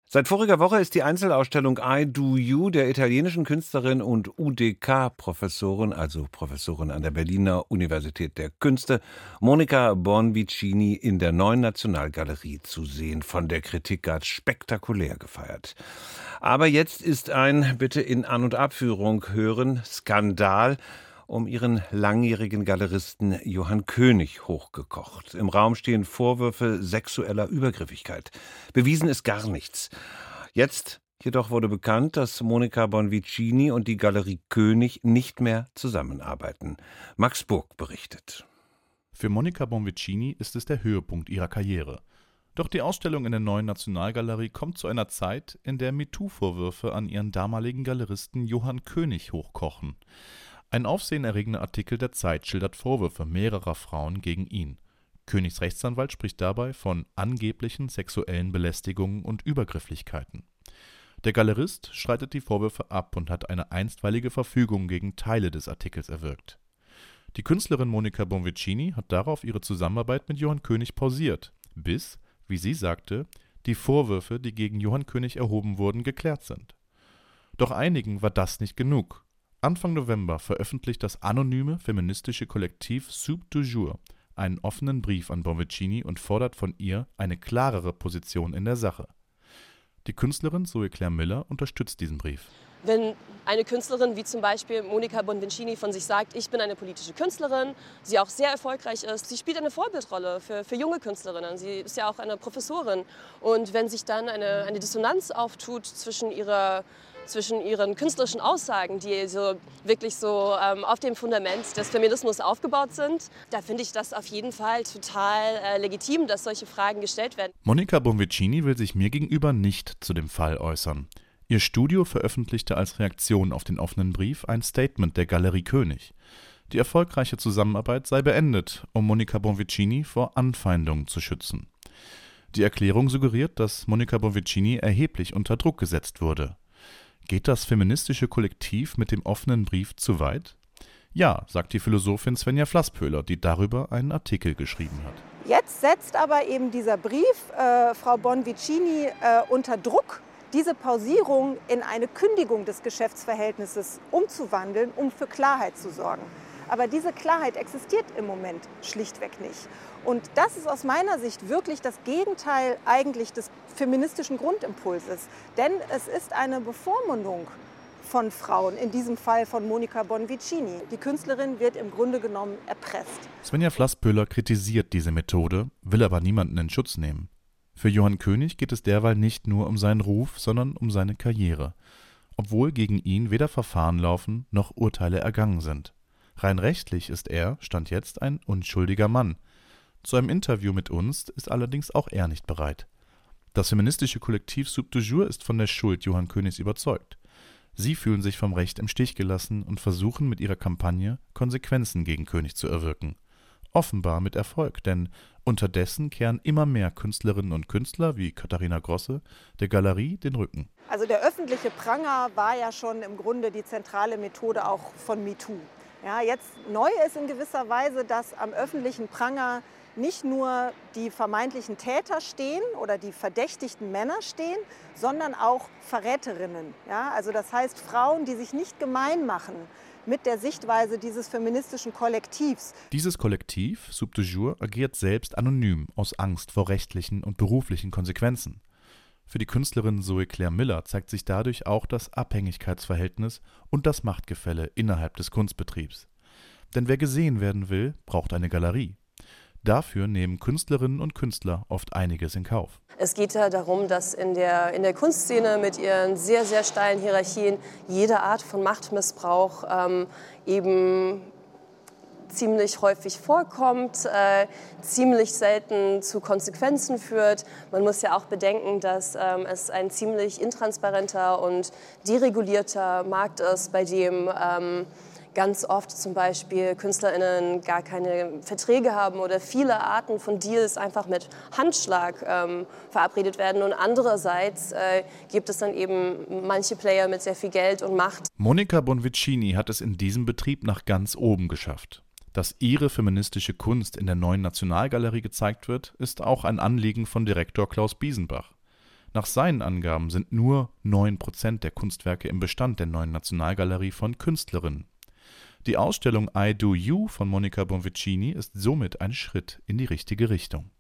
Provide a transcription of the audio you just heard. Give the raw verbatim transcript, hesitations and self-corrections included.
Seit voriger Woche ist die Einzelausstellung I Do You der italienischen Künstlerin und U D K-Professorin, also Professorin an der Berliner Universität der Künste, Monica Bonvicini in der Neuen Nationalgalerie zu sehen. Von der Kritik als spektakulär gefeiert. Aber jetzt ist ein, bitte in An- und Abführung hören, Skandal um ihren langjährigen Galeristen Johann König hochgekocht. Im Raum stehen Vorwürfe sexueller Übergriffigkeit. Bewiesen ist gar nichts. Jetzt jedoch wurde bekannt, dass Monica Bonvicini und die Galerie König nicht mehr zusammenarbeiten. Max Burg berichtet. Für Monica Bonvicini ist es der Höhepunkt ihrer Karriere. Doch die Ausstellung in der Neuen Nationalgalerie kommt zu einer Zeit, in der MeToo-Vorwürfe an ihren damaligen Galeristen Johann König hochkochen. Ein aufsehenerregender Artikel der Zeit schildert Vorwürfe mehrerer Frauen gegen ihn. Königs Rechtsanwalt spricht dabei von angeblichen sexuellen Belästigungen und Übergrifflichkeiten. Der Galerist streitet die Vorwürfe ab und hat eine einstweilige Verfügung gegen Teile des Artikels erwirkt. Die Künstlerin Monica Bonvicini hat darauf ihre Zusammenarbeit mit Johann König pausiert, bis, wie sie sagte, die Vorwürfe, die gegen Johann König erhoben wurden, geklärt sind. Doch einigen war das nicht genug. Anfang November veröffentlicht das anonyme feministische Kollektiv Soupe du Jour einen offenen Brief an Bonvicini und fordert von ihr eine klarere Position in der Sache. Die Künstlerin Zoe Claire Miller unterstützt diesen Brief. Wenn eine Künstlerin wie zum Beispiel Monica Bonvicini von sich sagt, ich bin eine politische Künstlerin, sie auch sehr erfolgreich ist, sie spielt eine Vorbildrolle für, für junge Künstlerinnen, sie ist ja auch eine Professorin. Und wenn sich dann eine, eine Dissonanz auftut zwischen ihrer zwischen ihren künstlerischen Aussagen, die so wirklich so ähm, auf dem Fundament des Feminismus aufgebaut sind, da finde ich das auf jeden Fall total äh, legitim, dass solche Fragen gestellt werden. Monica Bonvicini will sich mir gegenüber nicht zu dem Fall äußern. Ihr Studio veröffentlichte als Reaktion auf den offenen Brief ein Statement der Galerie König. Die erfolgreiche Zusammenarbeit sei beendet, um Monica Bonvicini vor Anfeindungen zu schützen. Die Erklärung suggeriert, dass Monica Bonvicini erheblich unter Druck gesetzt wurde. Geht das feministische Kollektiv mit dem offenen Brief zu weit? Ja, sagt die Philosophin Svenja Flasspöhler, die darüber einen Artikel geschrieben hat. Jetzt setzt aber eben dieser Brief äh, Frau Bonvicini äh, unter Druck, diese Pausierung in eine Kündigung des Geschäftsverhältnisses umzuwandeln, um für Klarheit zu sorgen. Aber diese Klarheit existiert im Moment schlichtweg nicht. Und das ist aus meiner Sicht wirklich das Gegenteil eigentlich des feministischen Grundimpulses. Denn es ist eine Bevormundung von Frauen, in diesem Fall von Monica Bonvicini. Die Künstlerin wird im Grunde genommen erpresst. Svenja Flasspöhler kritisiert diese Methode, will aber niemanden in Schutz nehmen. Für Johann König geht es derweil nicht nur um seinen Ruf, sondern um seine Karriere. Obwohl gegen ihn weder Verfahren laufen, noch Urteile ergangen sind. Rein rechtlich ist er, Stand jetzt, ein unschuldiger Mann. Zu einem Interview mit uns ist allerdings auch er nicht bereit. Das feministische Kollektiv Soupe du Jour ist von der Schuld Johann Königs überzeugt. Sie fühlen sich vom Recht im Stich gelassen und versuchen mit ihrer Kampagne Konsequenzen gegen König zu erwirken. Offenbar mit Erfolg, denn unterdessen kehren immer mehr Künstlerinnen und Künstler wie Katharina Grosse der Galerie den Rücken. Also der öffentliche Pranger war ja schon im Grunde die zentrale Methode auch von MeToo. Ja, jetzt neu ist in gewisser Weise, dass am öffentlichen Pranger nicht nur die vermeintlichen Täter stehen oder die verdächtigten Männer stehen, sondern auch Verräterinnen. Ja, also das heißt Frauen, die sich nicht gemein machen mit der Sichtweise dieses feministischen Kollektivs. Dieses Kollektiv, Soupe du Jour, agiert selbst anonym aus Angst vor rechtlichen und beruflichen Konsequenzen. Für die Künstlerin Zoe Claire Miller zeigt sich dadurch auch das Abhängigkeitsverhältnis und das Machtgefälle innerhalb des Kunstbetriebs. Denn wer gesehen werden will, braucht eine Galerie. Dafür nehmen Künstlerinnen und Künstler oft einiges in Kauf. Es geht ja darum, dass in der, in der Kunstszene mit ihren sehr, sehr steilen Hierarchien jede Art von Machtmissbrauch ähm, eben ziemlich häufig vorkommt, äh, ziemlich selten zu Konsequenzen führt. Man muss ja auch bedenken, dass ähm, es ein ziemlich intransparenter und deregulierter Markt ist, bei dem ähm, ganz oft zum Beispiel KünstlerInnen gar keine Verträge haben oder viele Arten von Deals einfach mit Handschlag ähm, verabredet werden. Und andererseits äh, gibt es dann eben manche Player mit sehr viel Geld und Macht. Monica Bonvicini hat es in diesem Betrieb nach ganz oben geschafft. Dass ihre feministische Kunst in der Neuen Nationalgalerie gezeigt wird, ist auch ein Anliegen von Direktor Klaus Biesenbach. Nach seinen Angaben sind nur neun Prozent der Kunstwerke im Bestand der Neuen Nationalgalerie von Künstlerinnen. Die Ausstellung I Do You von Monica Bonvicini ist somit ein Schritt in die richtige Richtung.